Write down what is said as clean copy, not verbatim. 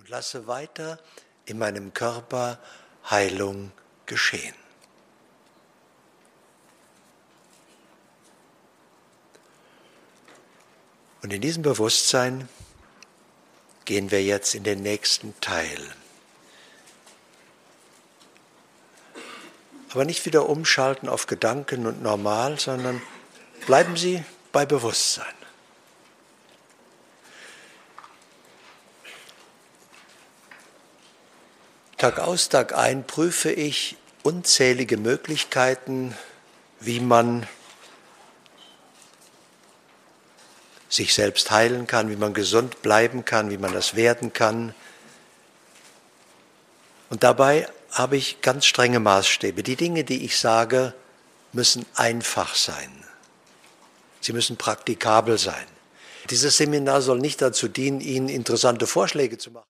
und lasse weiter in meinem Körper Heilung geschehen. Und in diesem Bewusstsein gehen wir jetzt in den nächsten Teil. Aber nicht wieder umschalten auf Gedanken und normal, sondern bleiben Sie bei Bewusstsein. Tag aus, Tag ein prüfe ich unzählige Möglichkeiten, wie man sich selbst heilen kann, wie man gesund bleiben kann, wie man das werden kann. Und dabei habe ich ganz strenge Maßstäbe. Die Dinge, die ich sage, müssen einfach sein. Sie müssen praktikabel sein. Dieses Seminar soll nicht dazu dienen, Ihnen interessante Vorschläge zu machen.